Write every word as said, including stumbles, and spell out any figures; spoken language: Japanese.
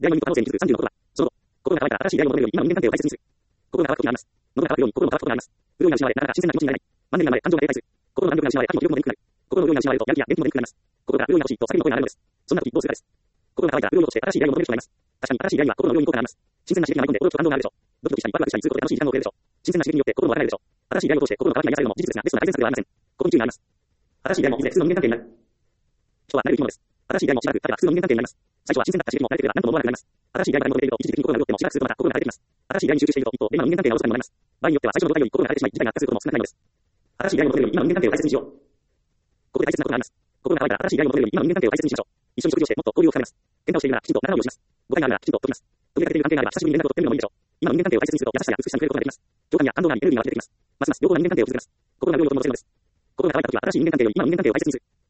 出会いの人可能性に気づくさんじゅうのことは、その後、心が乾いたら新しい出会いを求めるように今の人間関係を大切にする。心が乾くことになります。喉が乾くように心も乾くことになります。潤いが失われ、なかなか新鮮な気持ちになれない。万年が流れ、感情が停滞する。心の弾力が失われ、秋も気力も鈍くなる。心の潤いが失われると、やる気や元気も鈍くなります。心が潤いが欲しいと叫びの声が上がるのです。そんな時どうするかです。心が乾いたら潤いを落ちて新しい出会いを求める人がいます。確かに新しい出会いは心の潤いに効果があります。新鮮な刺激が舞い込んで驚きと感動があるでしょう。ドキドキしたりワクワクしたりすることで楽しい時間が遅れるでしょう。新鮮な刺激によって心も若返るでしょう。新しい出会いを通して心の乾きが癒されるのも事実ですが、ベストな改善策ではありません。ここに注意があります。新しい出会いもいずれ普通の人間関係になる。人は慣れる生き物です。新しい出会いもしばらく経てば普通の人間関係になります。最初は新鮮だった刺激も慣れてくれば何とも思わなくなります。新しい出会いが求めていると一時的に心が潤ってもしばらくするとまた心が枯れてきます。新しい出会いに集中していると一方、今の人間関係がおろそかにもなります。場合によっては最初の状態より心が枯れてしまい、事態が悪化することも少なくないのです。新しい出会いを求めるように今の人間関係を大切にしよう。ここで大切なことがあります。心が乾いたら新しい出会いを求めるように今の人間関係を大切にしましょう。一緒に食事をしてもっと交流を深めます。喧嘩をしているならきちんと仲直りをします。誤解があるならきちんと解きます。途切れかけている関係があれば久しぶりに連絡を取ってみるのもいいでしょう。今の人間関係を大切にすると優しさや美しさに触れることができます。情感や感動がありエネルギーが湧き出てきます。ますます良好な人間関係を築けます。心が潤いを取り戻せるのです。心が乾いた時は新しい人間関係より今の人間関係を大切にする。